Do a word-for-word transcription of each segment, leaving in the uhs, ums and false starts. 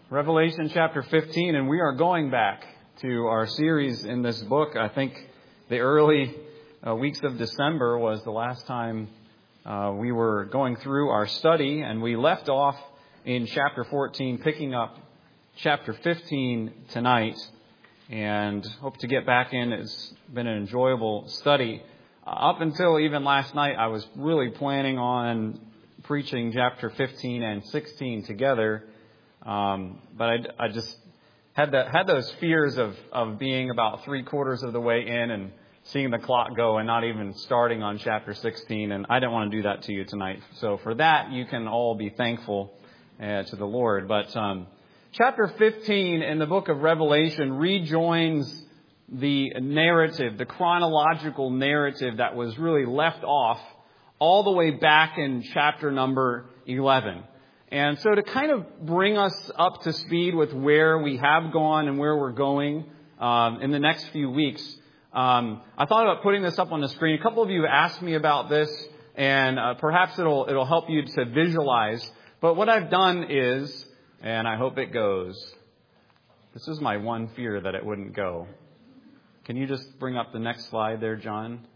Revelation chapter fifteen, and we are going back to our series in this book. I think the early uh, weeks of December was the last time uh, we were going through our study, and we left off in chapter fourteen, picking up chapter fifteen tonight, and hope to get back in. It's been an enjoyable study. Uh, up until even last night, I was really planning on preaching chapter fifteen and sixteen together. Um, but I, I just had that, had those fears of, of being about three quarters of the way in and seeing the clock go and not even starting on chapter sixteen. And I didn't want to do that to you tonight. So for that, you can all be thankful uh, to the Lord. But um, chapter fifteen in the book of Revelation rejoins the narrative, the chronological narrative that was really left off all the way back in chapter number eleven. And so to kind of bring us up to speed with where we have gone and where we're going um, in the next few weeks, um, I thought about putting this up on the screen. A couple of you asked me about this, and uh, perhaps it'll it'll help you to visualize. But what I've done is, and I hope it goes, this is my one fear that it wouldn't go. Can you just bring up the next slide there, John?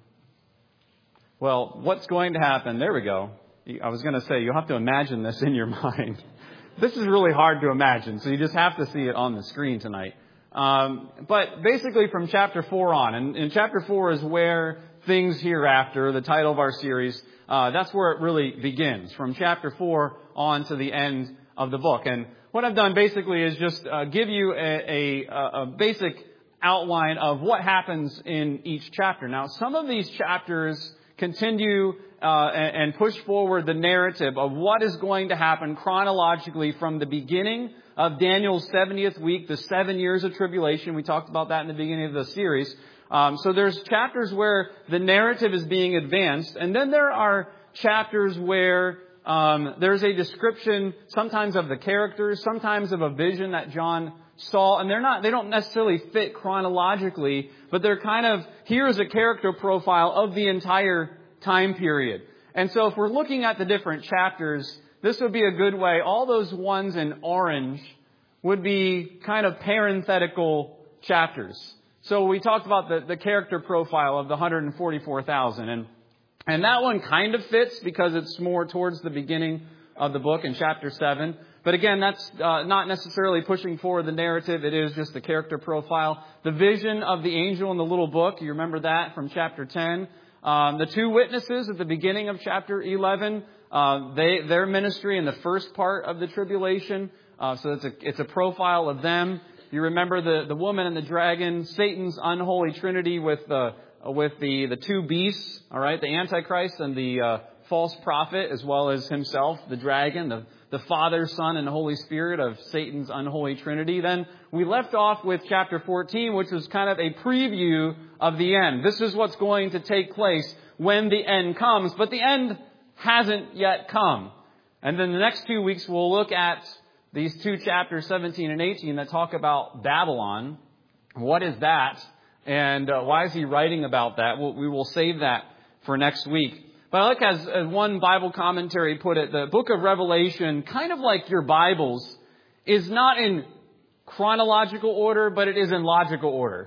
Well, what's going to happen? There we go. I was going to say, you'll have to imagine this in your mind. This is really hard to imagine, so you just have to see it on the screen tonight. Um, but basically from chapter four on, and, and chapter four is where things hereafter, the title of our series, uh, that's where it really begins, from chapter four on to the end of the book. And what I've done basically is just uh, give you a, a, a basic outline of what happens in each chapter. Now, some of these chapters continue uh, and, and push forward the narrative of what is going to happen chronologically from the beginning of Daniel's seventieth week, the seven years of tribulation. We talked about that in the beginning of the series. Um, so there's chapters where the narrative is being advanced, and then there are chapters where um, there's a description sometimes of the characters, sometimes of a vision that John saw, and they're not, they don't necessarily fit chronologically, but they're kind of, here's a character profile of the entire time period. And so if we're looking at the different chapters, this would be a good way. All those ones in orange would be kind of parenthetical chapters. So we talked about the, the character profile of the one hundred forty-four thousand, and, and that one kind of fits because it's more towards the beginning of the book in chapter seven. But again, that's uh, not necessarily pushing forward the narrative. It is just the character profile. The vision of the angel in the little book, you remember that from chapter ten. Um, the two witnesses at the beginning of chapter eleven, uh, they their ministry in the first part of the tribulation. Uh, so it's a it's a profile of them. You remember the, the woman and the dragon, Satan's unholy trinity with the with the the two beasts. All right, the Antichrist and the uh, false prophet, as well as himself, the dragon, the the Father, Son, and Holy Spirit of Satan's unholy trinity. Then we left off with chapter fourteen, which was kind of a preview of the end. This is what's going to take place when the end comes, but the end hasn't yet come. And then the next two weeks we'll look at these two chapters, seventeen and eighteen, that talk about Babylon. What is that? And uh, why is he writing about that? We'll, we will save that for next week. But like as, as one Bible commentary put it, the book of Revelation, kind of like your Bibles, is not in chronological order, but it is in logical order.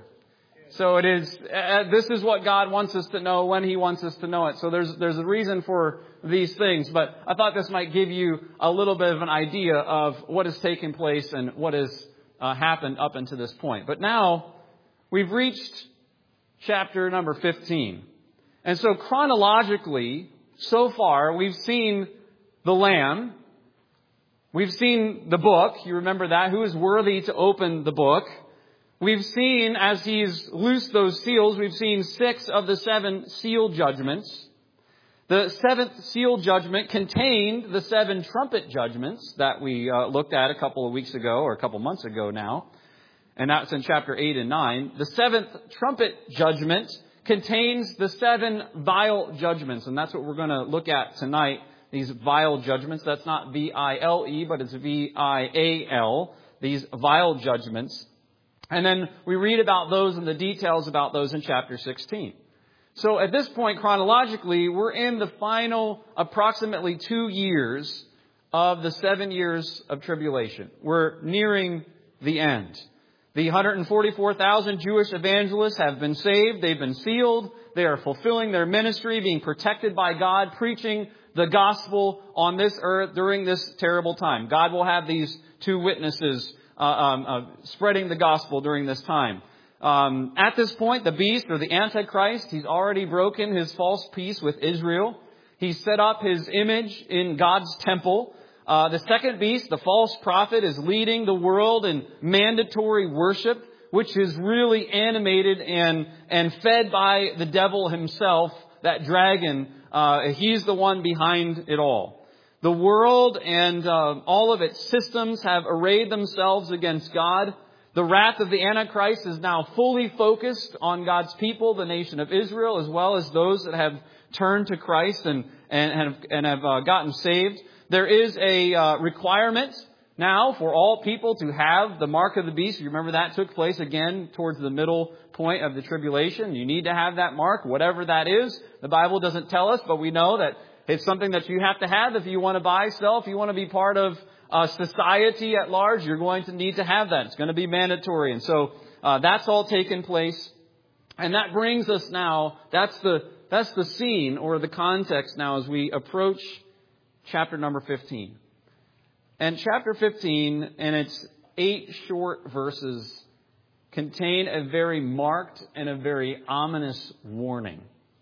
So it is, uh, this is what God wants us to know when He wants us to know it. So there's, there's a reason for these things. But I thought this might give you a little bit of an idea of what has taken place and what has uh, happened up until this point. But now we've reached chapter number fifteen. And so chronologically, so far, we've seen the Lamb. We've seen the book. You remember that? Who is worthy to open the book? We've seen, as He's loosed those seals, we've seen six of the seven seal judgments. The seventh seal judgment contained the seven trumpet judgments that we uh, looked at a couple of weeks ago, or a couple months ago now. And that's in chapter eight and nine. The seventh trumpet judgment contains the seven vial judgments. And that's what we're going to look at tonight, these vial judgments. That's not V I L E, but it's V I A L, these vial judgments. And then we read about those and the details about those in chapter sixteen. So at this point, chronologically, we're in the final approximately two years of the seven years of tribulation. We're nearing the end. The one hundred forty-four thousand Jewish evangelists have been saved. They've been sealed. They are fulfilling their ministry, being protected by God, preaching the gospel on this earth during this terrible time. God will have these two witnesses uh, um, uh, spreading the gospel during this time. Um, at this point, the beast or the Antichrist, he's already broken his false peace with Israel. He's set up his image in God's temple. Uh, the second beast, the false prophet, is leading the world in mandatory worship, which is really animated and, and fed by the devil himself, that dragon. Uh, he's the one behind it all. The world and uh, all of its systems have arrayed themselves against God. The wrath of the Antichrist is now fully focused on God's people, the nation of Israel, as well as those that have turned to Christ and, and, and have, and have uh, gotten saved. There is a uh, requirement now for all people to have the mark of the beast. You remember that took place again towards the middle point of the tribulation. You need to have that mark, whatever that is. The Bible doesn't tell us, but we know that it's something that you have to have if you want to buy, sell, if you want to be part of uh, society at large. You're going to need to have that. It's going to be mandatory. And so uh, that's all taken place. And that brings us now, that's the, that's the scene or the context now as we approach chapter number fifteen. And chapter fifteen and its eight short verses contain a very marked and a very ominous warning.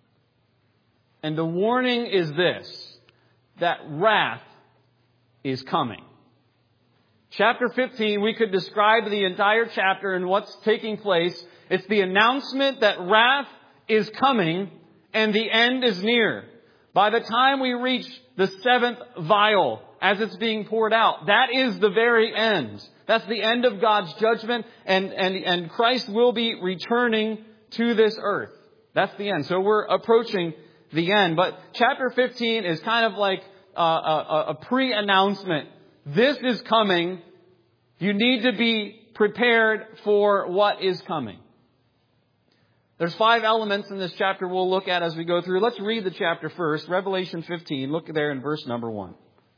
And the warning is this, that wrath is coming. Chapter fifteen, we could describe the entire chapter and what's taking place. It's the announcement that wrath is coming and the end is near. By the time we reach the seventh vial, as it's being poured out, that is the very end. That's the end of God's judgment, and, and, and Christ will be returning to this earth. That's the end. So we're approaching the end. But chapter fifteen is kind of like a, a, a pre-announcement. This is coming. You need to be prepared for what is coming. There's five elements in this chapter we'll look at as we go through. Let's read the chapter first. Revelation fifteen. Look there in verse number one.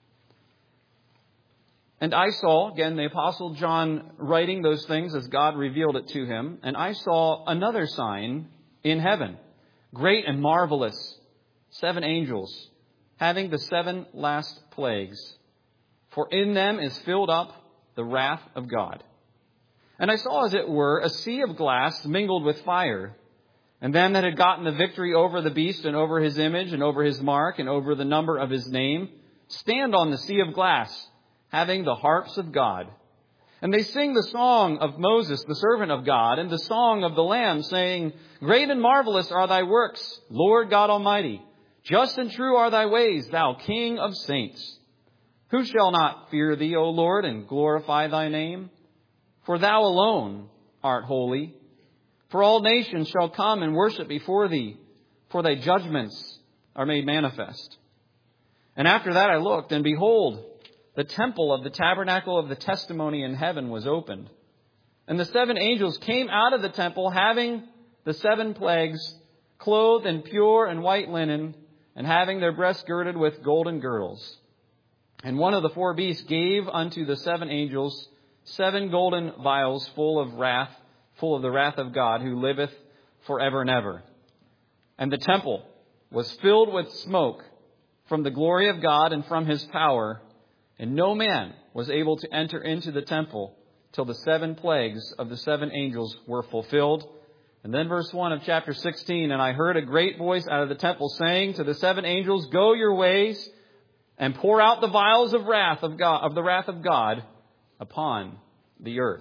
And I saw, again, the Apostle John writing those things as God revealed it to him. And I saw another sign in heaven, great and marvelous, seven angels, having the seven last plagues. For in them is filled up the wrath of God. And I saw, as it were, a sea of glass mingled with fire. And them that had gotten the victory over the beast and over his image and over his mark and over the number of his name stand on the sea of glass, having the harps of God. And they sing the song of Moses, the servant of God, and the song of the Lamb, saying, Great and marvelous are thy works, Lord God Almighty. Just and true are thy ways, thou King of saints. Who shall not fear thee, O Lord, and glorify thy name? For thou alone art holy. For all nations shall come and worship before thee, for thy judgments are made manifest. And after that I looked, and behold, the temple of the tabernacle of the testimony in heaven was opened. And the seven angels came out of the temple, having the seven plagues, clothed in pure and white linen, and having their breasts girded with golden girdles. And one of the four beasts gave unto the seven angels seven golden vials full of wrath, full of the wrath of God, who liveth forever and ever. And the temple was filled with smoke from the glory of God and from his power, and no man was able to enter into the temple till the seven plagues of the seven angels were fulfilled. And then verse one of chapter sixteen, And I heard a great voice out of the temple saying to the seven angels, Go your ways and pour out the vials of wrath of God, of the wrath of God upon the earth.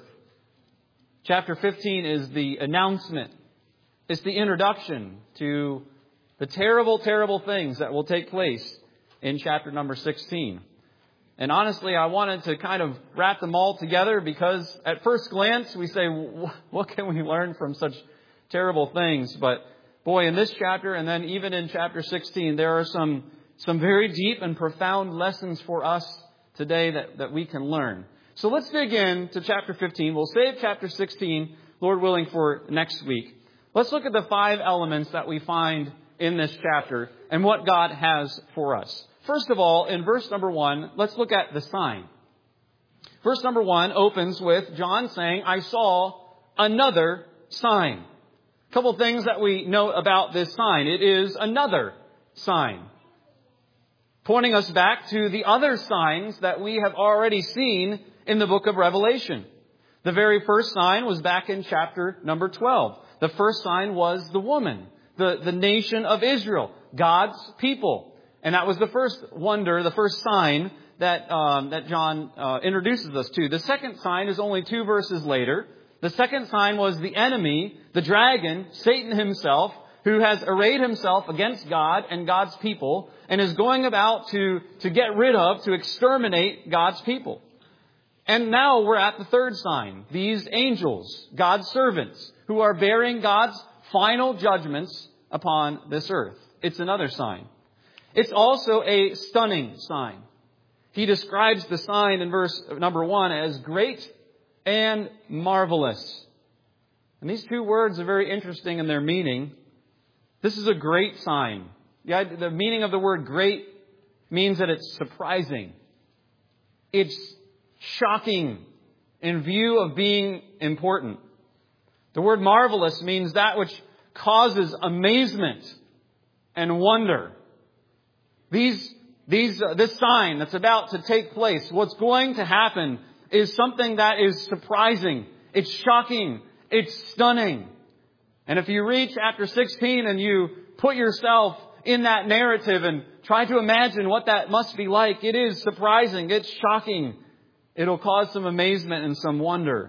Chapter fifteen is the announcement. It's the introduction to the terrible, terrible things that will take place in chapter number sixteen. And honestly, I wanted to kind of wrap them all together because at first glance we say, what can we learn from such terrible things? But boy, in this chapter and then even in chapter sixteen, there are some, some very deep and profound lessons for us today that, that we can learn. So let's dig in to chapter fifteen. We'll save chapter sixteen, Lord willing, for next week. Let's look at the five elements that we find in this chapter and what God has for us. First of all, in verse number one, let's look at the sign. Verse number one opens with John saying, I saw another sign. A couple of things that we note about this sign. It is another sign, pointing us back to the other signs that we have already seen in the book of Revelation. The very first sign was back in chapter number twelve. The first sign was the woman, the, the nation of Israel, God's people. And that was the first wonder, the first sign that um, that John uh, introduces us to. The second sign is only two verses later. The second sign was the enemy, the dragon, Satan himself, who has arrayed himself against God and God's people and is going about to, to get rid of, to exterminate God's people. And now we're at the third sign. These angels, God's servants, who are bearing God's final judgments upon this earth. It's another sign. It's also a stunning sign. He describes the sign in verse number one as great and marvelous. And these two words are very interesting in their meaning. This is a great sign. The, the meaning of the word great means that it's surprising. It's shocking in view of being important. The word marvelous means that which causes amazement and wonder. These, these, uh, this sign that's about to take place, what's going to happen is something that is surprising. It's shocking. It's stunning. And if you read chapter sixteen and you put yourself in that narrative and try to imagine what that must be like, it is surprising. It's shocking. It'll cause some amazement and some wonder.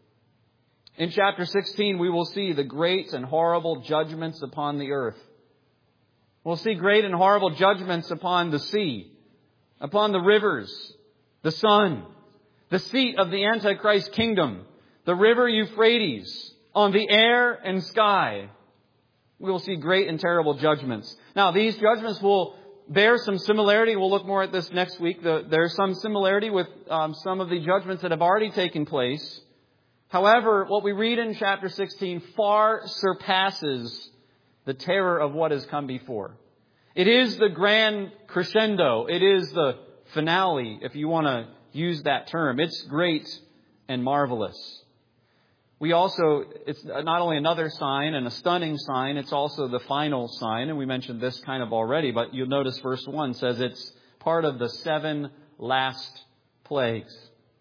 In chapter sixteen, we will see the great and horrible judgments upon the earth. We'll see great and horrible judgments upon the sea, upon the rivers, the sun, the seat of the Antichrist kingdom, the river Euphrates, on the air and sky. We will see great and terrible judgments. Now, these judgments will bear some similarity. We'll look more at this next week. The, there's some similarity with um, some of the judgments that have already taken place. However, what we read in chapter sixteen far surpasses the terror of what has come before. It is the grand crescendo. It is the finale, if you want to use that term. It's great and marvelous. We also, it's not only another sign and a stunning sign, it's also the final sign. And we mentioned this kind of already, but you'll notice verse one says it's part of the seven last plagues.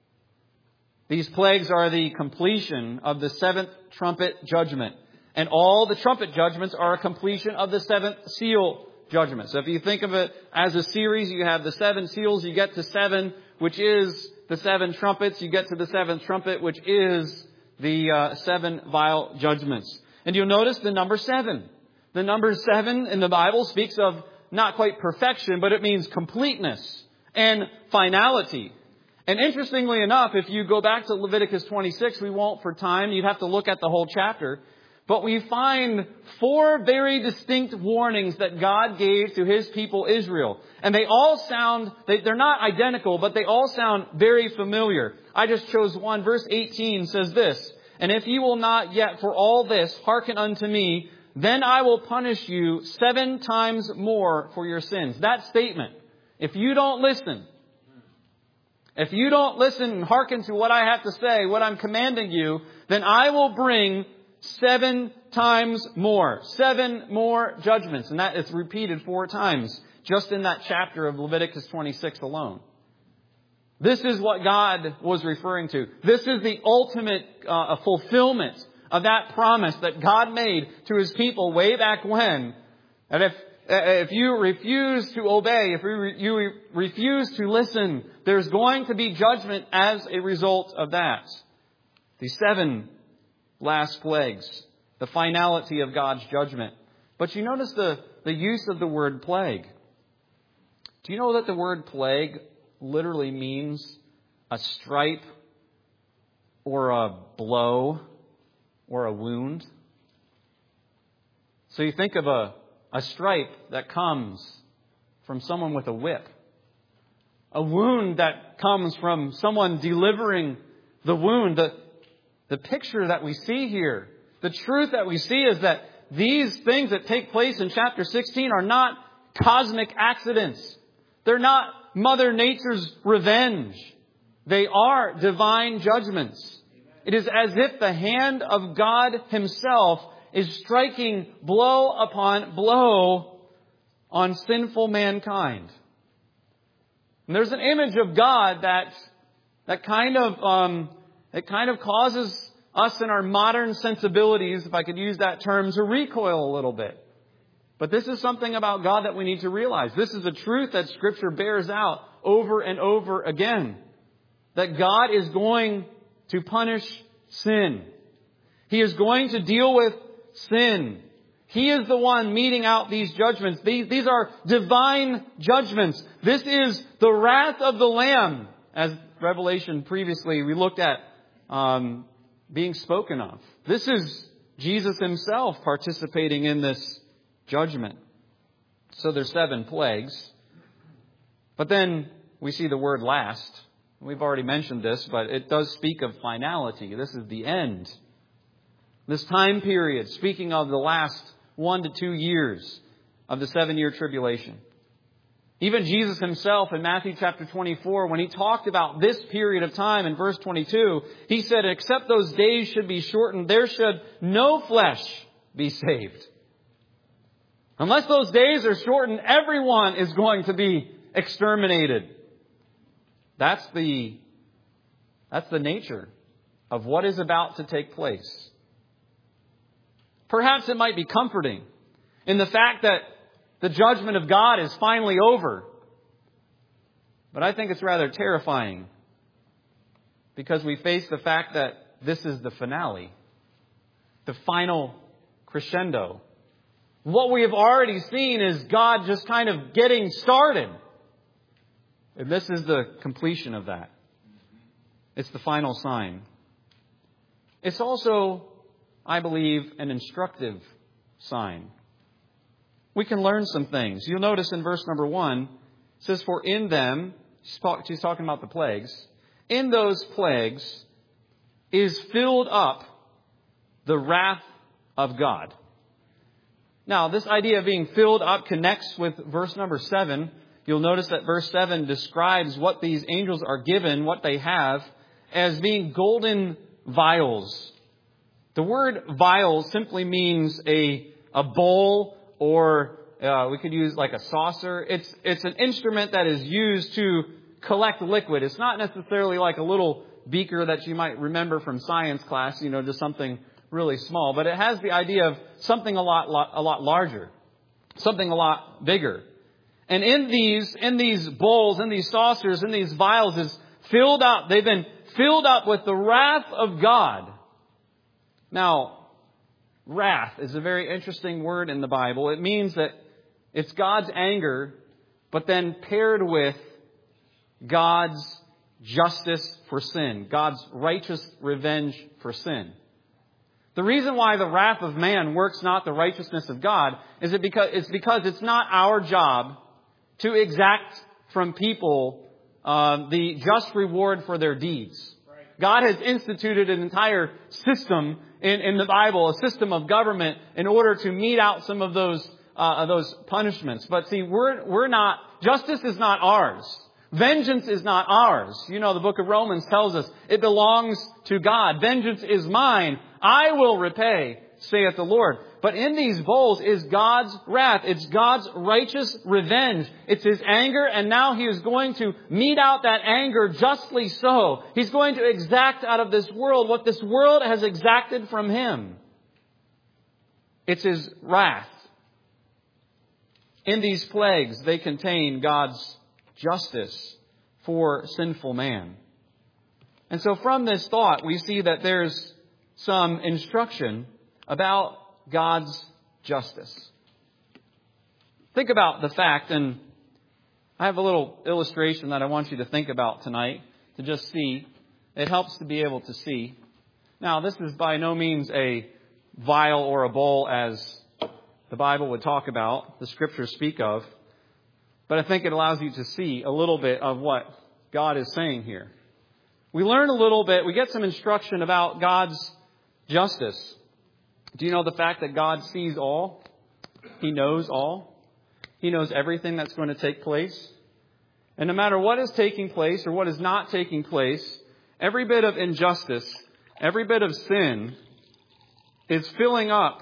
These plagues are the completion of the seventh trumpet judgment. And all the trumpet judgments are a completion of the seventh seal judgment. So if you think of it as a series, you have the seven seals, you get to seven, which is the seven trumpets. You get to the seventh trumpet, which is the uh, seven vial judgments. And you'll notice the number seven. The number seven in the Bible speaks of not quite perfection, but it means completeness and finality. And interestingly enough, if you go back to Leviticus twenty-six, we won't for time. You'd have to look at the whole chapter. But we find four very distinct warnings that God gave to His people Israel. And they all sound, they, they're not identical, but they all sound very familiar. I just chose one. Verse eighteen says this, "And if you will not yet for all this hearken unto me, then I will punish you seven times more for your sins." That statement, if you don't listen, if you don't listen and hearken to what I have to say, what I'm commanding you, then I will bring seven times more. Seven more judgments. And that is repeated four times just in that chapter of Leviticus twenty-six alone. This is what God was referring to. This is the ultimate uh, fulfillment of that promise that God made to His people way back when. And if if you refuse to obey, if you, you refuse to listen, there's going to be judgment as a result of that. The seven last plagues, the finality of God's judgment. But you notice the, the use of the word plague. Do you know that the word plague literally means a stripe or a blow or a wound? So you think of a, a stripe that comes from someone with a whip. A wound that comes from someone delivering the wound. The, the picture that we see here, the truth that we see is that these things that take place in chapter sixteen are not cosmic accidents. They're not Mother Nature's revenge. They are divine judgments. It is as if the hand of God Himself is striking blow upon blow on sinful mankind. And there's an image of God that that kind of um, it kind of causes us in our modern sensibilities, if I could use that term, to recoil a little bit. But this is something about God that we need to realize. This is a truth that Scripture bears out over and over again. That God is going to punish sin. He is going to deal with sin. He is the one meting out these judgments. These, these are divine judgments. This is the wrath of the Lamb, as Revelation previously we looked at um, being spoken of. This is Jesus Himself participating in this judgment. So there's seven plagues. But then we see the word last. We've already mentioned this, but it does speak of finality. This is the end. This time period, speaking of the last one to two years of the seven-year tribulation. Even Jesus Himself in Matthew chapter twenty-four, when He talked about this period of time in verse twenty-two, He said, except those days should be shortened, there should no flesh be saved. Unless those days are shortened, everyone is going to be exterminated. That's the, that's the nature of what is about to take place. Perhaps it might be comforting in the fact that the judgment of God is finally over. But I think it's rather terrifying because we face the fact that this is the finale, the final crescendo. What we have already seen is God just kind of getting started. And this is the completion of that. It's the final sign. It's also, I believe, an instructive sign. We can learn some things. You'll notice in verse number one, it says, for in them, she's talking about the plagues, in those plagues is filled up the wrath of God. Now, this idea of being filled up connects with verse number seven. You'll notice that verse seven describes what these angels are given, what they have, as being golden vials. The word vial simply means a, a bowl, or uh, we could use like a saucer. It's, it's an instrument that is used to collect liquid. It's not necessarily like a little beaker that you might remember from science class, you know, just something really small. But it has the idea of something a lot, lot a lot larger, something a lot bigger. And in these, in these bowls, in these saucers, in these vials is filled up. They've been filled up with the wrath of God. Now, wrath is a very interesting word in the Bible. It means that it's God's anger, but then paired with God's justice for sin, God's righteous revenge for sin. The reason why the wrath of man works not the righteousness of God is it because it's because it's not our job to exact from people uh, the just reward for their deeds. Right. God has instituted an entire system in, in the Bible, a system of government, in order to mete out some of those uh, those punishments. But see, we're we're not. Justice is not ours. Vengeance is not ours. You know, the book of Romans tells us it belongs to God. Vengeance is mine. I will repay, saith the Lord. But in these bowls is God's wrath. It's God's righteous revenge. It's His anger, and now He is going to mete out that anger justly so. He's going to exact out of this world what this world has exacted from Him. It's His wrath. In these plagues, they contain God's justice for sinful man. And so from this thought, we see that there's some instruction about God's justice. Think about the fact, and I have a little illustration that I want you to think about tonight to just see. It helps to be able to see. Now, this is by no means a vial or a bowl as the Bible would talk about, the Scriptures speak of. But I think it allows you to see a little bit of what God is saying here. We learn a little bit, we get some instruction about God's justice. Do you know the fact that God sees all? He knows all. He knows everything that's going to take place. And no matter what is taking place or what is not taking place, every bit of injustice, every bit of sin is filling up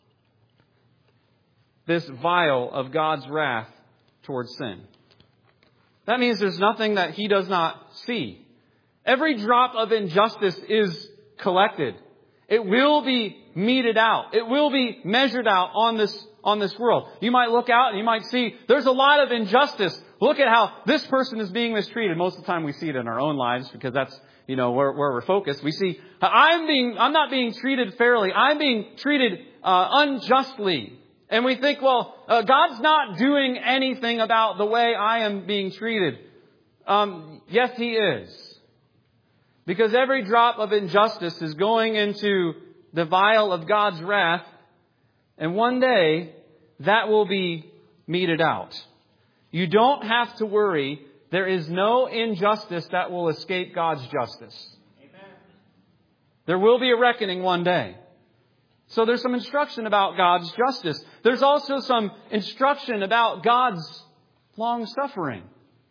this vial of God's wrath towards sin. That means there's nothing that He does not see. Every drop of injustice is collected. It will be meted out. It will be measured out on this, on this world. You might look out and you might see there's a lot of injustice. Look at how this person is being mistreated. Most of the time we see it in our own lives because that's, you know, where, where we're focused. We see, I'm being, I'm not being treated fairly. I'm being treated uh, unjustly. And we think, well, uh, God's not doing anything about the way I am being treated. Um, yes, He is. Because every drop of injustice is going into the vial of God's wrath. And one day, that will be meted out. You don't have to worry. There is no injustice that will escape God's justice. Amen. There will be a reckoning one day. So there's some instruction about God's justice. There's also some instruction about God's long-suffering.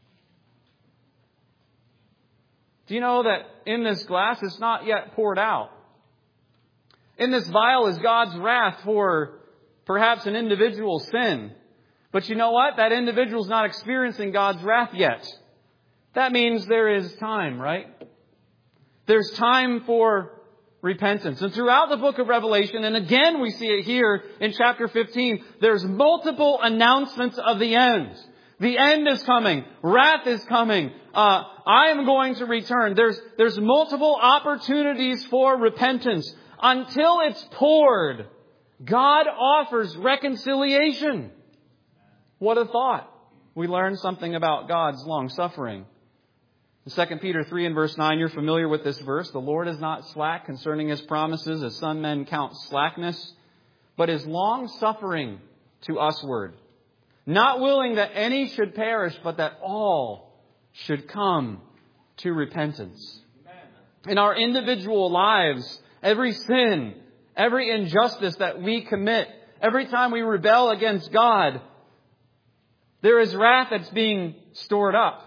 Do you know that in this glass it's not yet poured out? In this vial is God's wrath for perhaps an individual's sin. But you know what? That individual's not experiencing God's wrath yet. That means there is time, right? There's time for repentance. And throughout the book of Revelation, and again we see it here in chapter fifteen, there's multiple announcements of the end. The end is coming. Wrath is coming. Uh, I am going to return. There's, there's multiple opportunities for repentance. Until it's poured, God offers reconciliation. What a thought. We learn something about God's long-suffering. In Second Peter three and verse nine, you're familiar with this verse. The Lord is not slack concerning His promises, as some men count slackness, but is long-suffering to usward, not willing that any should perish, but that all should come to repentance. In our individual lives, every sin, every injustice that we commit, every time we rebel against God, there is wrath that's being stored up.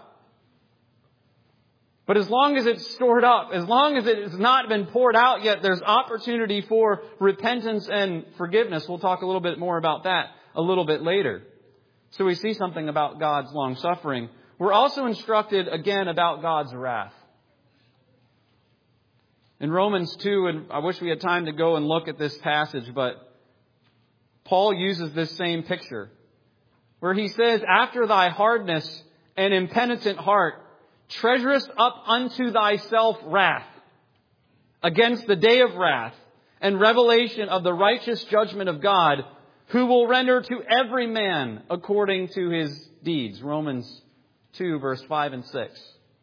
But as long as it's stored up, as long as it has not been poured out yet, there's opportunity for repentance and forgiveness. We'll talk a little bit more about that a little bit later. So we see something about God's long-suffering. We're also instructed again about God's wrath. In Romans two, and I wish we had time to go and look at this passage, but Paul uses this same picture, where he says, after thy hardness and impenitent heart, treasurest up unto thyself wrath against the day of wrath and revelation of the righteous judgment of God, who will render to every man according to his deeds. Romans two, verse five and six.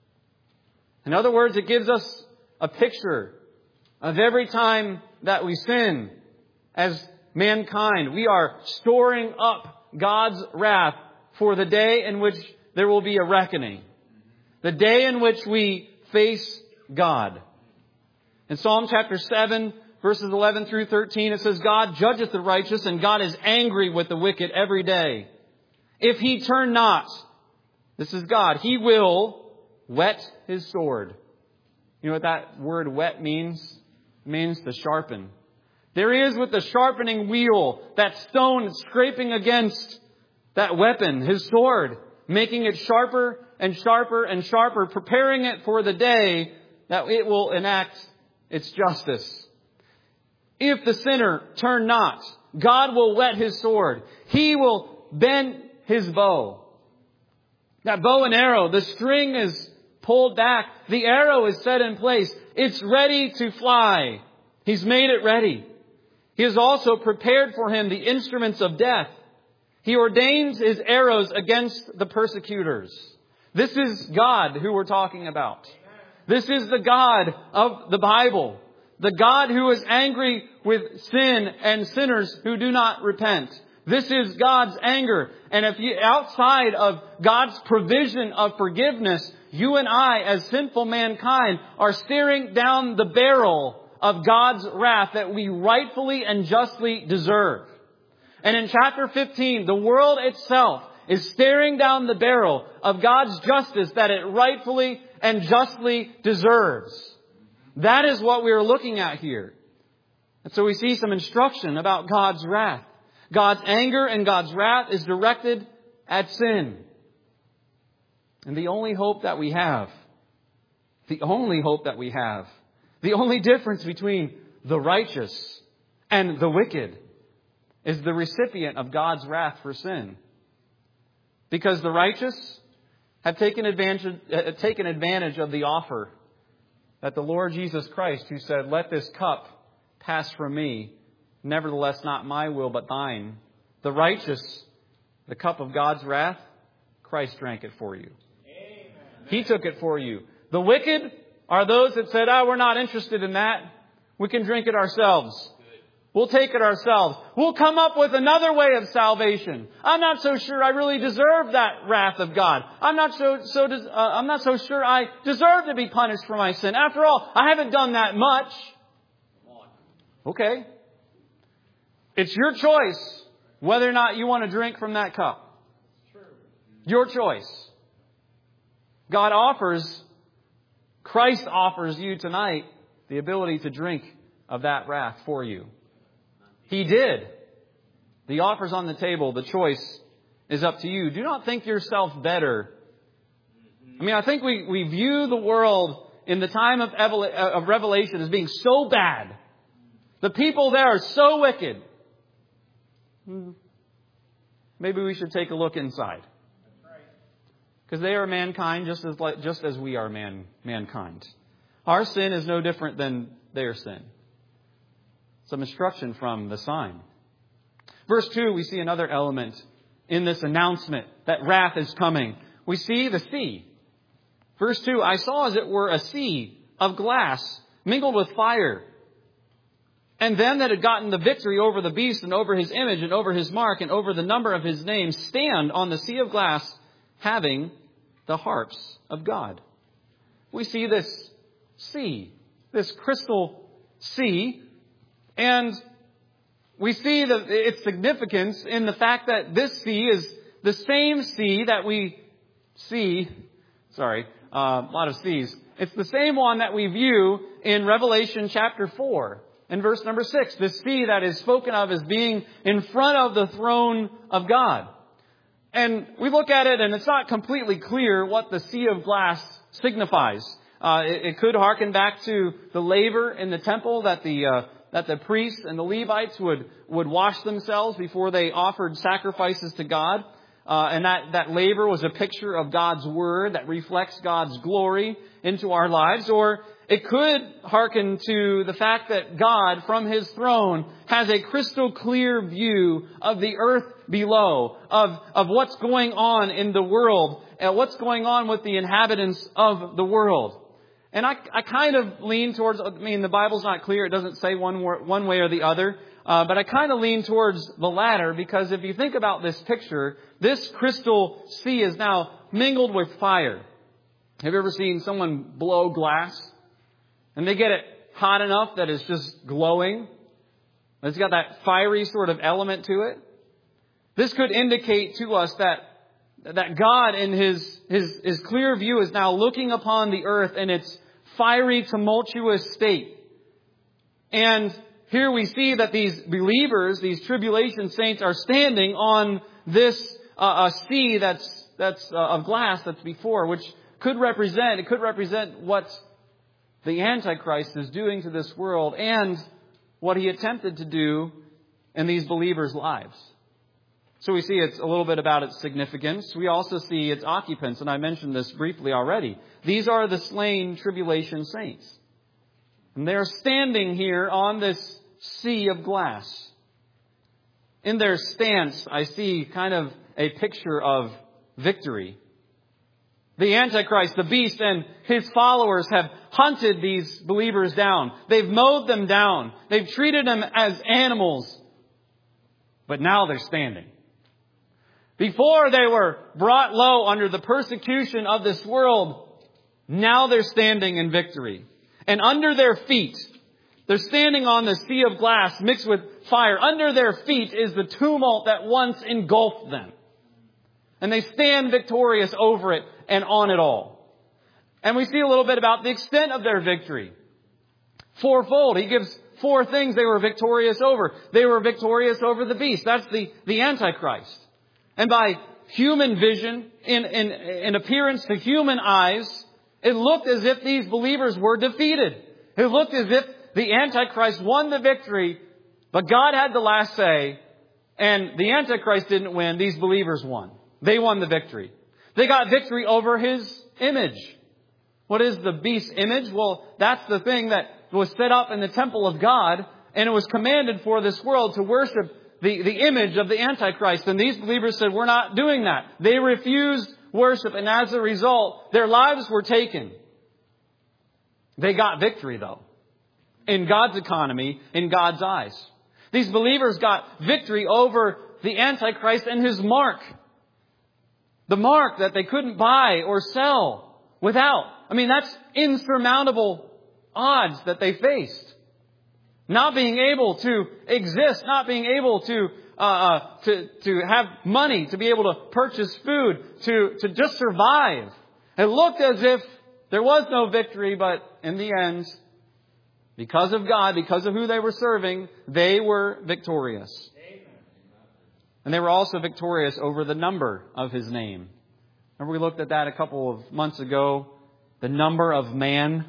In other words, it gives us a picture of every time that we sin as mankind, we are storing up God's wrath for the day in which there will be a reckoning. The day in which we face God. In Psalm chapter seven, verses eleven through thirteen, it says, God judgeth the righteous, and God is angry with the wicked every day. If he turn not, this is God, he will whet his sword. You know what that word whet means? It means to sharpen. There he is with the sharpening wheel, that stone scraping against that weapon, his sword, making it sharper and sharper and sharper, preparing it for the day that it will enact its justice. If the sinner turn not, God will whet his sword. He will bend his bow. That bow and arrow, the string is pulled back. The arrow is set in place. It's ready to fly. He's made it ready. He has also prepared for him the instruments of death. He ordains his arrows against the persecutors. This is God who we're talking about. This is the God of the Bible. The God who is angry with sin and sinners who do not repent. This is God's anger. And if you, outside of God's provision of forgiveness, you and I, as sinful mankind, are staring down the barrel of God's wrath that we rightfully and justly deserve. And in chapter fifteen, the world itself is staring down the barrel of God's justice that it rightfully and justly deserves. That is what we are looking at here. And so we see some instruction about God's wrath. God's anger and God's wrath is directed at sin. And the only hope that we have, the only hope that we have, the only difference between the righteous and the wicked is the recipient of God's wrath for sin. Because the righteous have taken advantage, uh, taken advantage of the offer that the Lord Jesus Christ, who said, "Let this cup pass from me, nevertheless not my will but thine." The righteous, the cup of God's wrath, Christ drank it for you. Amen. He took it for you. The wicked are those that said, "Oh, we're not interested in that. We can drink it ourselves. We'll take it ourselves. We'll come up with another way of salvation. I'm not so sure I really deserve that wrath of God. I'm not so so. Uh, I'm not so sure I deserve to be punished for my sin. After all, I haven't done that much." Okay, it's your choice whether or not you want to drink from that cup. Your choice. God offers, Christ offers you tonight the ability to drink of that wrath for you. He did. The offer's on the table. The choice is up to you. Do not think yourself better. I mean, I think we, we view the world in the time of, of Revelation as being so bad. The people there are so wicked. Maybe we should take a look inside. Because they are mankind just as like, just as we are man mankind. Our sin is no different than their sin. Some instruction from the sign. Verse two, we see another element in this announcement that wrath is coming. We see the sea. Verse two, "I saw as it were a sea of glass mingled with fire. And them that had gotten the victory over the beast and over his image and over his mark and over the number of his name stand on the sea of glass, having the harps of God." We see this sea, this crystal sea, and we see the, its significance in the fact that this sea is the same sea that we see, sorry, uh, a lot of seas. It's the same one that we view in Revelation chapter four. In verse number six, the sea that is spoken of as being in front of the throne of God. And we look at it and it's not completely clear what the sea of glass signifies. Uh, it, it could harken back to the laver in the temple that the, uh, that the priests and the Levites would, would wash themselves before they offered sacrifices to God. Uh, and that, that laver was a picture of God's word that reflects God's glory into our lives. Or it could hearken to the fact that God, from His throne, has a crystal clear view of the earth below, of, of what's going on in the world, and what's going on with the inhabitants of the world. And I, I kind of lean towards, I mean, the Bible's not clear. It doesn't say one, one way or the other. Uh, but I kind of lean towards the latter, because if you think about this picture, this crystal sea is now mingled with fire. Have you ever seen someone blow glass? And they get it hot enough that it's just glowing. It's got that fiery sort of element to it. This could indicate to us that, that God in his, his, his clear view is now looking upon the earth in its fiery, tumultuous state. And here we see that these believers, these tribulation saints, are standing on this uh, a sea that's, that's uh, of glass that's before, which could represent, it could represent what the Antichrist is doing to this world and what he attempted to do in these believers' lives. So we see it's a little bit about its significance. We also see its occupants, and I mentioned this briefly already. These are the slain tribulation saints. And they're standing here on this sea of glass. In their stance, I see kind of a picture of victory. The Antichrist, the beast, and his followers have hunted these believers down. They've mowed them down. They've treated them as animals. But now they're standing. Before they were brought low under the persecution of this world, now they're standing in victory. And under their feet, they're standing on the sea of glass mixed with fire. Under their feet is the tumult that once engulfed them. And they stand victorious over it and on it all. And we see a little bit about the extent of their victory. Fourfold. He gives four things they were victorious over. They were victorious over the beast. That's the, the Antichrist. And by human vision, in, in, in appearance to human eyes, it looked as if these believers were defeated. It looked as if the Antichrist won the victory, but God had the last say, and the Antichrist didn't win. These believers won. They won the victory. They got victory over his image. What is the beast's image? Well, that's the thing that was set up in the temple of God, and it was commanded for this world to worship the, the image of the Antichrist. And these believers said, we're not doing that. They refused worship, and as a result, their lives were taken. They got victory, though, in God's economy, in God's eyes. These believers got victory over the Antichrist and his mark. The mark that they couldn't buy or sell without. I mean, that's insurmountable odds that they faced. Not being able to exist, not being able to uh, uh, to to have money, to be able to purchase food, to to just survive. It looked as if there was no victory, but in the end, because of God, because of who they were serving, they were victorious. And they were also victorious over the number of His name. Remember we looked at that a couple of months ago. The number of man.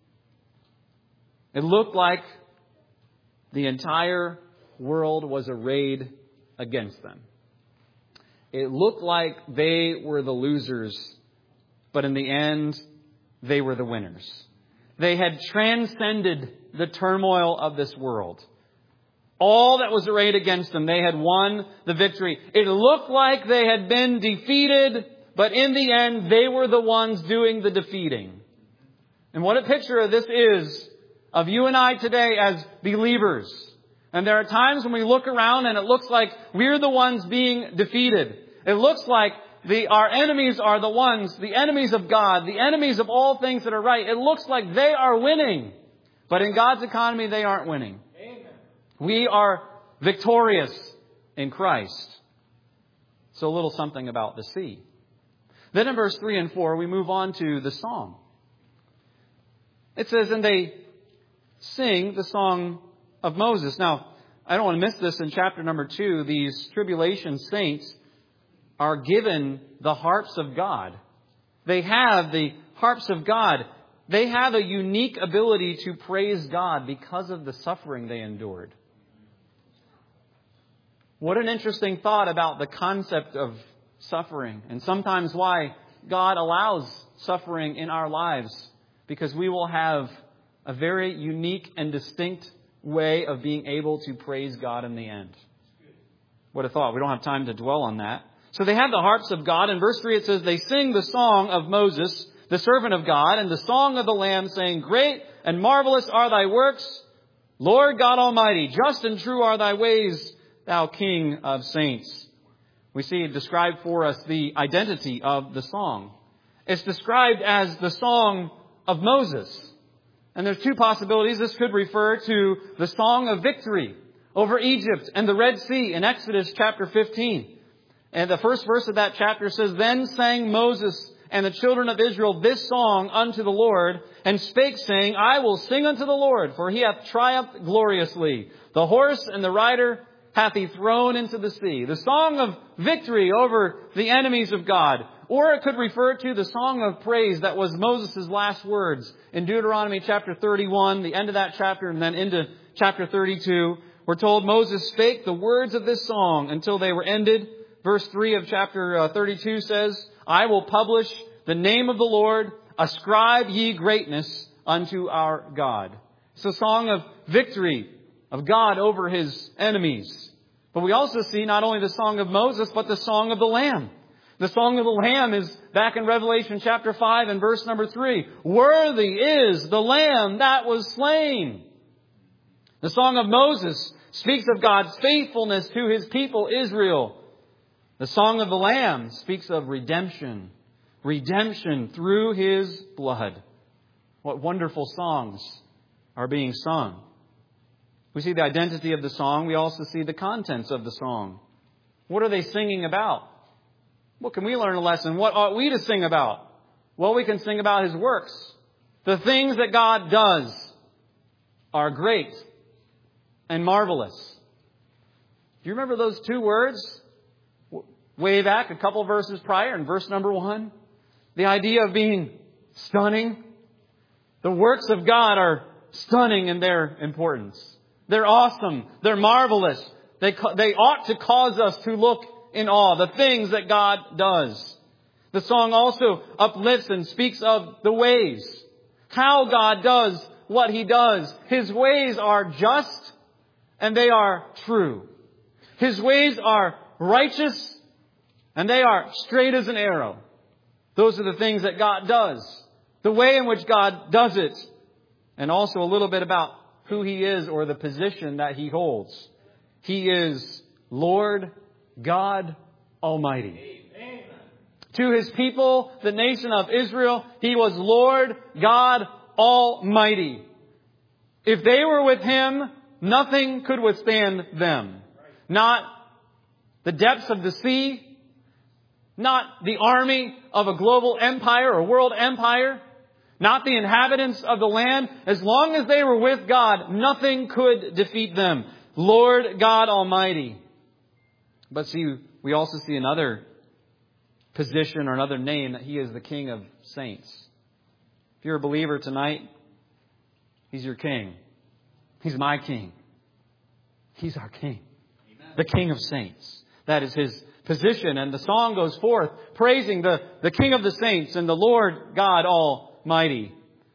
It looked like the entire world was arrayed against them. It looked like they were the losers, but in the end, they were the winners. They had transcended the turmoil of this world. All that was arrayed against them, they had won the victory. It looked like they had been defeated, but in the end, they were the ones doing the defeating. And what a picture of this is of you and I today as believers. And there are times when we look around and it looks like we're the ones being defeated. It looks like the, our enemies are the ones, the enemies of God, the enemies of all things that are right. It looks like they are winning. But in God's economy, they aren't winning. We are victorious in Christ. So a little something about the sea. Then in verse three and four, we move on to the song. It says, and they sing the song of Moses. Now, I don't want to miss this in chapter number two. These tribulation saints are given the harps of God. They have the harps of God. They have a unique ability to praise God because of the suffering they endured. What an interesting thought about the concept of suffering, and sometimes why God allows suffering in our lives, because we will have a very unique and distinct way of being able to praise God in the end. What a thought. We don't have time to dwell on that. So they have the harps of God. In verse three it says, they sing the song of Moses, the servant of God, and the song of the Lamb, saying, great and marvelous are thy works, Lord God Almighty. Just and true are thy ways, thou King of saints. We see it described for us the identity of the song. It's described as the song of Moses. And there's two possibilities. This could refer to the song of victory over Egypt and the Red Sea in Exodus chapter fifteen. And the first verse of that chapter says, then sang Moses and the children of Israel this song unto the Lord, and spake, saying, I will sing unto the Lord, for he hath triumphed gloriously. The horse and the rider hath he thrown into the sea. The song of victory over the enemies of God. Or it could refer to the song of praise that was Moses' last words in Deuteronomy chapter thirty-one, the end of that chapter, and then into chapter thirty-two. We're told Moses spake the words of this song until they were ended. Verse three of chapter thirty-two says, I will publish the name of the Lord, ascribe ye greatness unto our God. It's a song of victory of God over His enemies. But we also see not only the song of Moses, but the song of the Lamb. The song of the Lamb is back in Revelation chapter five and verse number three. Worthy is the Lamb that was slain. The song of Moses speaks of God's faithfulness to His people Israel. The song of the Lamb speaks of redemption. Redemption through His blood. What wonderful songs are being sung. We see the identity of the song. We also see the contents of the song. What are they singing about? What can we learn a lesson? What ought we to sing about? Well, we can sing about His works. The things that God does are great and marvelous. Do you remember those two words? Way back a couple verses prior in verse number one. The idea of being stunning. The works of God are stunning in their importance. They're awesome. They're marvelous. They, they ought to cause us to look in awe. The things that God does. The song also uplifts and speaks of the ways. How God does what He does. His ways are just and they are true. His ways are righteous and they are straight as an arrow. Those are the things that God does. The way in which God does it. And also a little bit about who He is or the position that He holds. He is Lord God Almighty. Amen. To His people, the nation of Israel, He was Lord God Almighty. If they were with Him, nothing could withstand them. Not the depths of the sea. Not the army of a global empire or world empire. Not the inhabitants of the land. As long as they were with God, nothing could defeat them. Lord God Almighty. But see, we also see another position or another name, that He is the King of saints. If you're a believer tonight, He's your King. He's my King. He's our King. Amen. The King of saints. That is His position. And the song goes forth praising the, the King of the saints and the Lord God Almighty.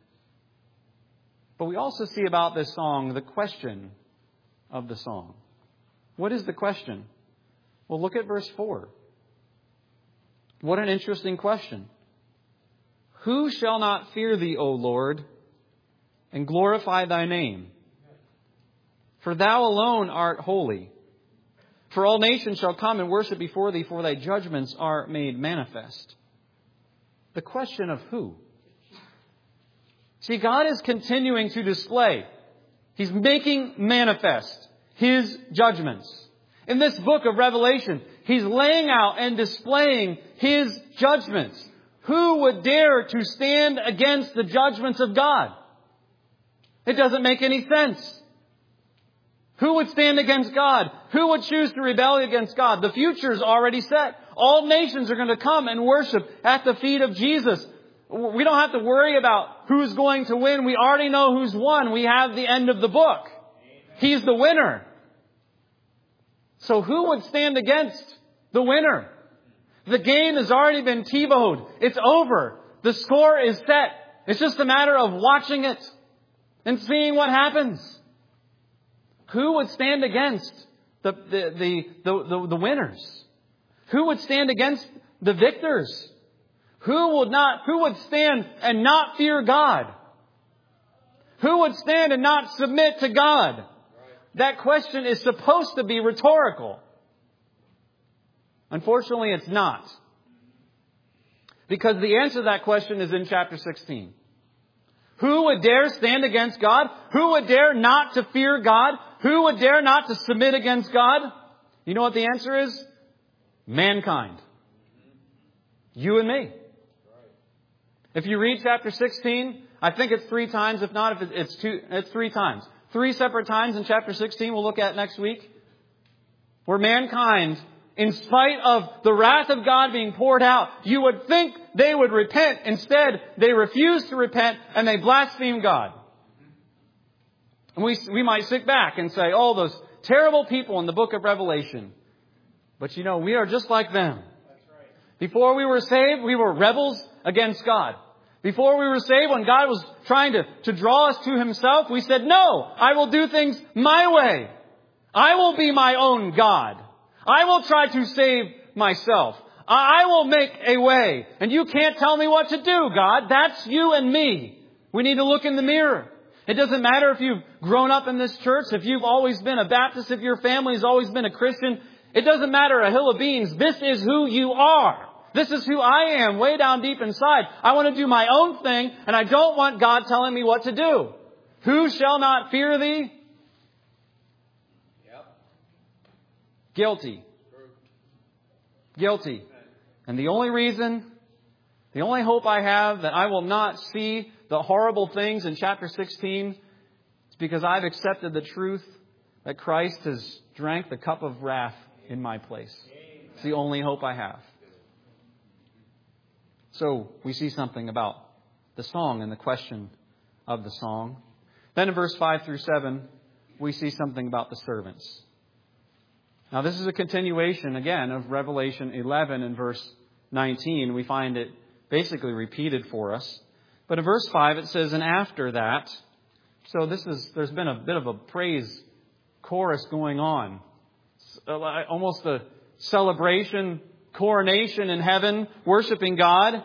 But we also see about this song the question of the song. What is the question? Well, look at verse four. What an interesting question. Who shall not fear Thee, O Lord, and glorify Thy name? For Thou alone art holy. For all nations shall come and worship before Thee, for Thy judgments are made manifest. The question of who? See, God is continuing to display. He's making manifest His judgments. In this book of Revelation, He's laying out and displaying His judgments. Who would dare to stand against the judgments of God? It doesn't make any sense. Who would stand against God? Who would choose to rebel against God? The future is already set. All nations are going to come and worship at the feet of Jesus. We don't have to worry about who's going to win. We already know who's won. We have the end of the book. He's the winner. So who would stand against the winner? The game has already been T-bowed. It's over. The score is set. It's just a matter of watching it and seeing what happens. Who would stand against the, the, the, the, the, the winners? Who would stand against the victors? Who would not, who would stand and not fear God? Who would stand and not submit to God? That question is supposed to be rhetorical. Unfortunately, it's not. Because the answer to that question is in chapter sixteen. Who would dare stand against God? Who would dare not to fear God? Who would dare not to submit against God? You know what the answer is? Mankind. You and me. If you read chapter sixteen, I think it's three times. If not, if it's two, it's three times. Three separate times in chapter sixteen we'll look at next week. Where mankind, in spite of the wrath of God being poured out, you would think they would repent. Instead, they refuse to repent and they blaspheme God. And we, we might sit back and say, oh, those terrible people in the book of Revelation. But you know, we are just like them. Before we were saved, we were rebels against God. Before we were saved, when God was trying to, to draw us to Himself, we said, no, I will do things my way. I will be my own God. I will try to save myself. I will make a way. And you can't tell me what to do, God. That's you and me. We need to look in the mirror. It doesn't matter if you've grown up in this church, if you've always been a Baptist, if your family's always been a Christian. It doesn't matter a hill of beans. This is who you are. This is who I am way down deep inside. I want to do my own thing, and I don't want God telling me what to do. Who shall not fear Thee? Yep. Guilty. Guilty. And the only reason, the only hope I have that I will not see the horrible things in chapter sixteen is because I've accepted the truth that Christ has drank the cup of wrath in my place. It's the only hope I have. So we see something about the song and the question of the song. Then in verse five through seven, we see something about the servants. Now this is a continuation again of Revelation eleven and verse nineteen. We find it basically repeated for us. But in verse five it says, and after that, so this is, there's been a bit of a praise chorus going on. Almost a celebration, coronation in heaven, worshiping God.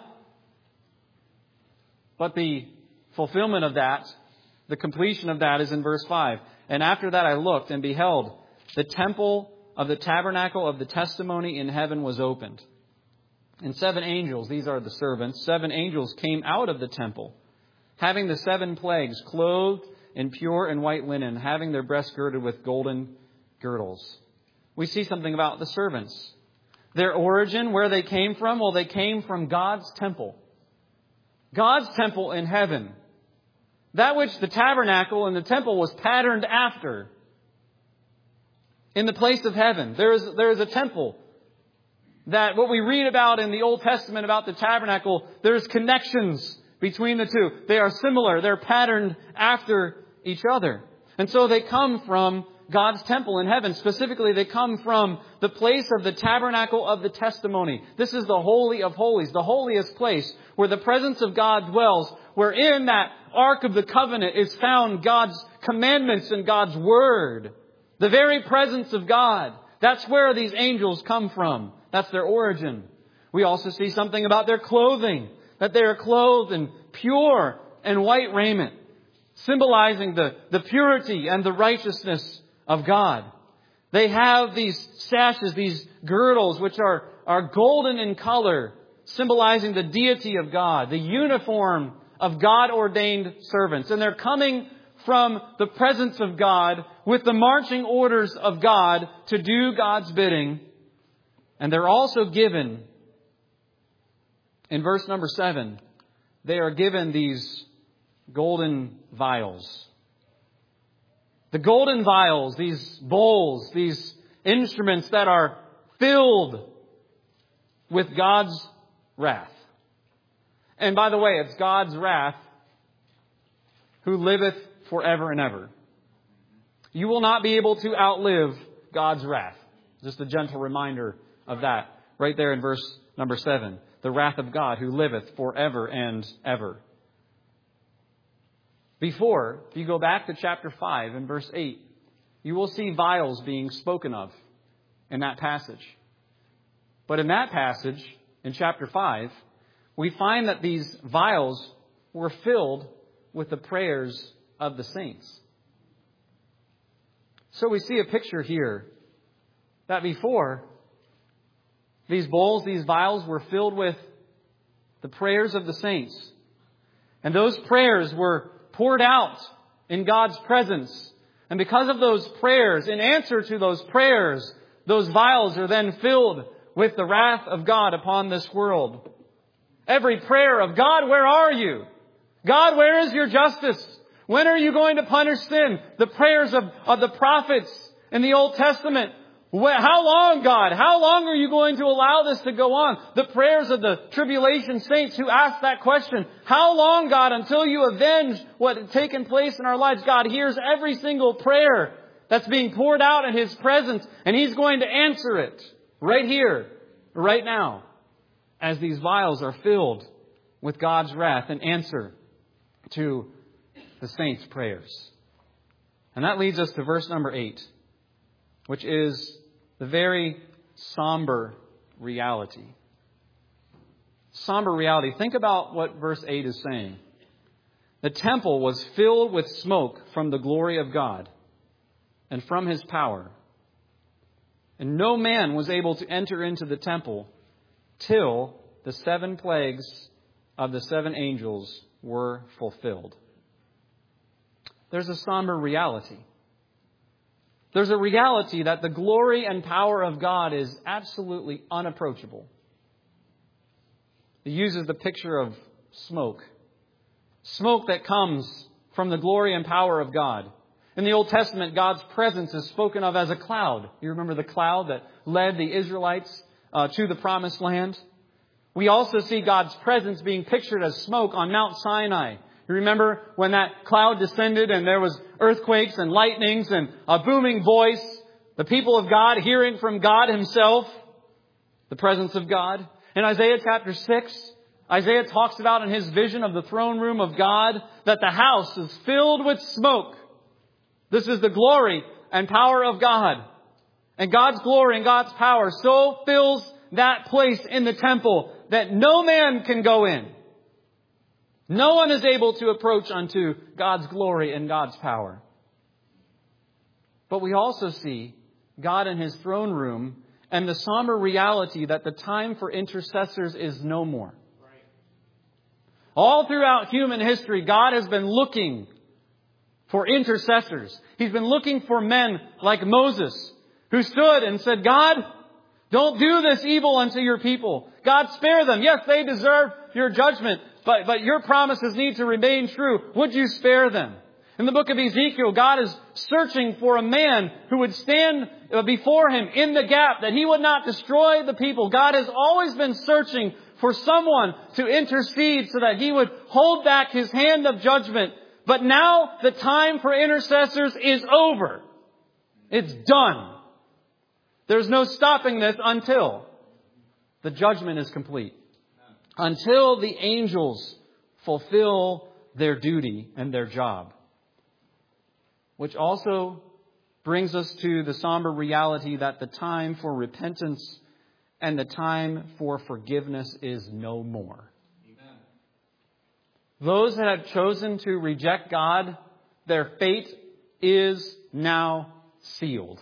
But the fulfillment of that, the completion of that is in verse five. And after that I looked and beheld the temple of the tabernacle of the testimony in heaven was opened. And seven angels, these are the servants, seven angels came out of the temple, having the seven plagues, clothed in pure and white linen, having their breasts girded with golden girdles. We see something about the servants. Their origin, where they came from, well, they came from God's temple. God's temple in heaven. That which the tabernacle and the temple was patterned after. In the place of heaven, there is, there is a temple that what we read about in the Old Testament about the tabernacle, there's connections between the two. They are similar. They're patterned after each other. And so they come from God's temple in heaven. Specifically, they come from the place of the tabernacle of the testimony. This is the Holy of Holies, the holiest place where the presence of God dwells, where in that Ark of the Covenant is found God's commandments and God's Word. The very presence of God. That's where these angels come from. That's their origin. We also see something about their clothing. That they are clothed in pure and white raiment. Symbolizing the, the purity and the righteousness of God. They have these sashes, these girdles, which are, are golden in color. Symbolizing the deity of God. The uniform of God-ordained servants. And they're coming from the presence of God with the marching orders of God to do God's bidding. And they're also given, in verse number seven, they are given these golden vials. The golden vials, these bowls, these instruments that are filled with God's wrath. And by the way, it's God's wrath who liveth forever and ever. You will not be able to outlive God's wrath. Just a gentle reminder of that right there in verse number seven. The wrath of God who liveth forever and ever. Before, if you go back to chapter five and verse eight, you will see vials being spoken of in that passage. But in that passage, in chapter five, we find that these vials were filled with the prayers of the saints. So we see a picture here that before, these bowls, these vials were filled with the prayers of the saints. And those prayers were poured out in God's presence. And because of those prayers, in answer to those prayers, those vials are then filled with the wrath of God upon this world. Every prayer of God, where are you? God, where is your justice? When are you going to punish sin? The prayers of, of the prophets in the Old Testament. How long, God? How long are you going to allow this to go on? The prayers of the tribulation saints who asked that question. How long, God, until you avenge what had taken place in our lives? God hears every single prayer that's being poured out in His presence, and He's going to answer it right here, right now, as these vials are filled with God's wrath in answer to the saints' prayers. And that leads us to verse number eight, which is the very somber reality. Somber reality. Think about what verse eight is saying. The temple was filled with smoke from the glory of God and from His power. And no man was able to enter into the temple till the seven plagues of the seven angels were fulfilled. There's a somber reality. There's a reality that the glory and power of God is absolutely unapproachable. It uses the picture of smoke. Smoke that comes from the glory and power of God. In the Old Testament, God's presence is spoken of as a cloud. You remember the cloud that led the Israelites uh, to the Promised Land? We also see God's presence being pictured as smoke on Mount Sinai. You remember when that cloud descended and there was earthquakes and lightnings and a booming voice, the people of God hearing from God Himself, the presence of God. In Isaiah chapter six, Isaiah talks about in his vision of the throne room of God that the house is filled with smoke. This is the glory and power of God. And God's glory and God's power so fills that place in the temple that no man can go in. No one is able to approach unto God's glory and God's power. But we also see God in His throne room and the somber reality that the time for intercessors is no more. All throughout human history, God has been looking for intercessors. He's been looking for men like Moses, who stood and said, God, don't do this evil unto your people. God, spare them. Yes, they deserve your judgment, but, but your promises need to remain true. Would you spare them? In the book of Ezekiel, God is searching for a man who would stand before Him in the gap, that He would not destroy the people. God has always been searching for someone to intercede so that He would hold back His hand of judgment. But now the time for intercessors is over. It's done. There's no stopping this until the judgment is complete. Until the angels fulfill their duty and their job. Which also brings us to the somber reality that the time for repentance and the time for forgiveness is no more. Amen. Those that have chosen to reject God, their fate is now sealed.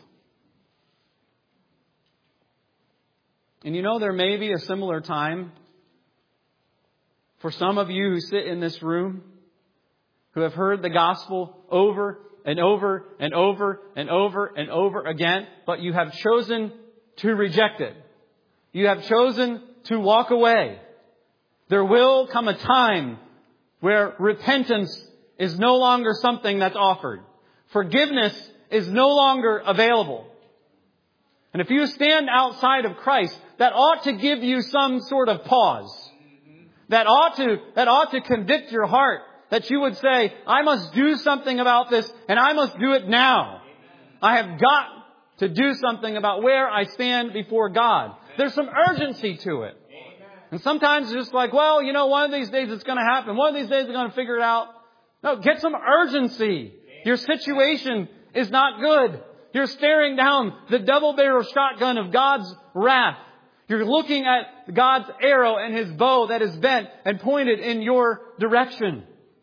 And you know, there may be a similar time for some of you who sit in this room, who have heard the gospel over and over and over and over and over again, but you have chosen to reject it. You have chosen to walk away. There will come a time where repentance is no longer something that's offered. Forgiveness is no longer available. And if you stand outside of Christ, that ought to give you some sort of pause. That ought to, that ought to convict your heart. That you would say, I must do something about this, and I must do it now. I have got to do something about where I stand before God. There's some urgency to it. And sometimes it's just like, well, you know, one of these days it's going to happen. One of these days we're going to figure it out. No, get some urgency. Your situation is not good. You're staring down the double-barrel shotgun of God's wrath. You're looking at God's arrow and His bow that is bent and pointed in your direction.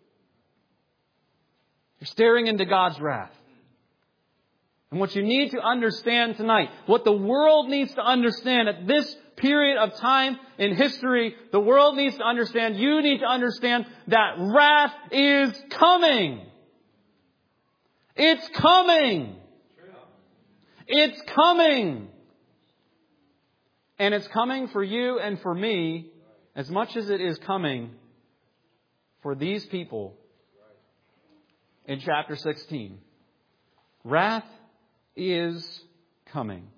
You're staring into God's wrath. And what you need to understand tonight, what the world needs to understand at this period of time in history, the world needs to understand, you need to understand that wrath is coming. It's coming. It's coming. And it's coming for you and for me as much as it is coming for these people in chapter sixteen. Wrath is coming.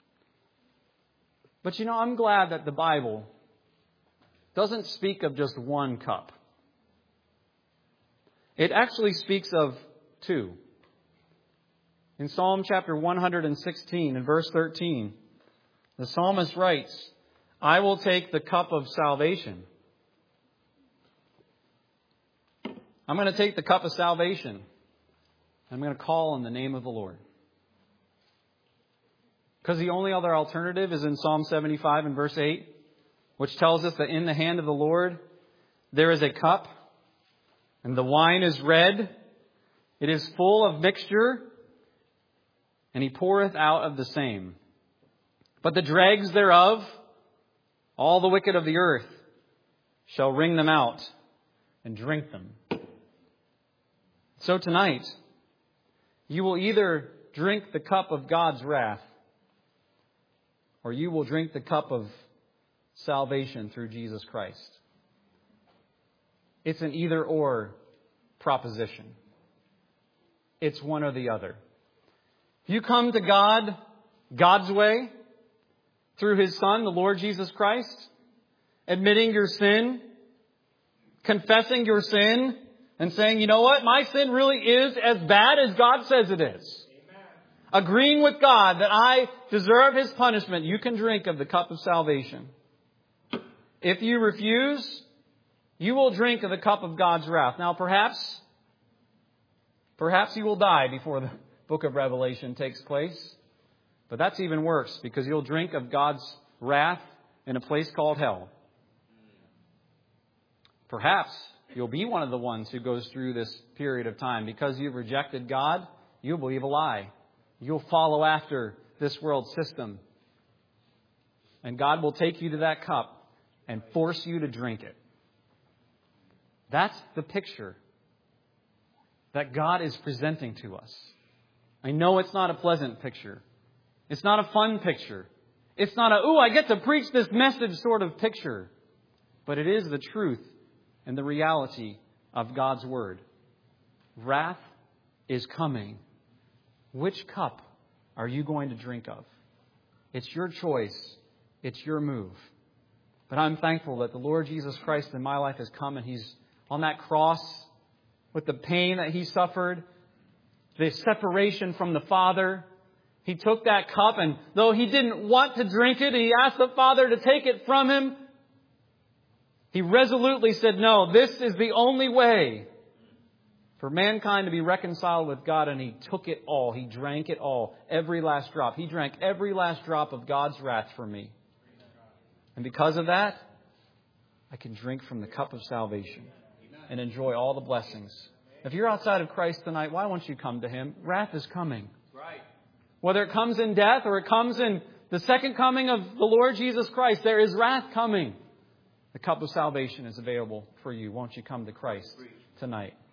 But you know, I'm glad that the Bible doesn't speak of just one cup. It actually speaks of two. In Psalm chapter one hundred sixteen and verse thirteen, the psalmist writes, I will take the cup of salvation. I'm going to take the cup of salvation. I'm going to call on the name of the Lord. Because the only other alternative is in Psalm seventy-five and verse eight, which tells us that in the hand of the Lord there is a cup, and the wine is red. It is full of mixture, and He poureth out of the same. But the dregs thereof, all the wicked of the earth, shall wring them out and drink them. So tonight, you will either drink the cup of God's wrath, or you will drink the cup of salvation through Jesus Christ. It's an either-or proposition. It's one or the other. If you come to God God's way, through His Son, the Lord Jesus Christ, admitting your sin, confessing your sin, and saying, you know what, my sin really is as bad as God says it is. Amen. Agreeing with God that I deserve His punishment, you can drink of the cup of salvation. If you refuse, you will drink of the cup of God's wrath. Now perhaps, perhaps you will die before the book of Revelation takes place. But that's even worse, because you'll drink of God's wrath in a place called hell. Perhaps you'll be one of the ones who goes through this period of time. Because you've rejected God, you'll believe a lie. You'll follow after this world system. And God will take you to that cup and force you to drink it. That's the picture that God is presenting to us. I know it's not a pleasant picture. It's not a fun picture. It's not a, ooh, I get to preach this message sort of picture. But it is the truth and the reality of God's Word. Wrath is coming. Which cup are you going to drink of? It's your choice. It's your move. But I'm thankful that the Lord Jesus Christ in my life has come, and He's on that cross with the pain that He suffered, the separation from the Father. He took that cup, and though He didn't want to drink it, He asked the Father to take it from Him. He resolutely said, no, this is the only way for mankind to be reconciled with God. And He took it all. He drank it all. Every last drop. He drank every last drop of God's wrath for me. And because of that, I can drink from the cup of salvation and enjoy all the blessings. If you're outside of Christ tonight, why won't you come to Him? Wrath is coming. Whether it comes in death or it comes in the second coming of the Lord Jesus Christ, there is wrath coming. The cup of salvation is available for you. Won't you come to Christ tonight?